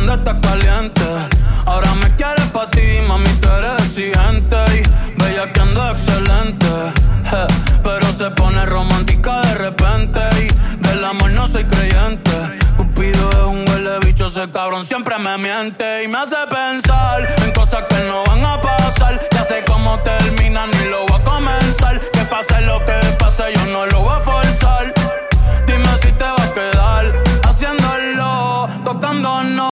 cuando estás caliente. Ahora me quieres pa' ti, mami, tú eres exigente. Y bellaqueando excelente, pero se pone romántica de repente. Y del amor no soy creyente. Cupido es un huele bicho, ese cabrón siempre me miente. Y me hace pensar en cosas que no van a pasar. Ya sé cómo terminan y lo voy a comenzar. Que pase lo que pase, yo no lo voy a forzar. Dime si te va a quedar haciéndolo, tocándonos.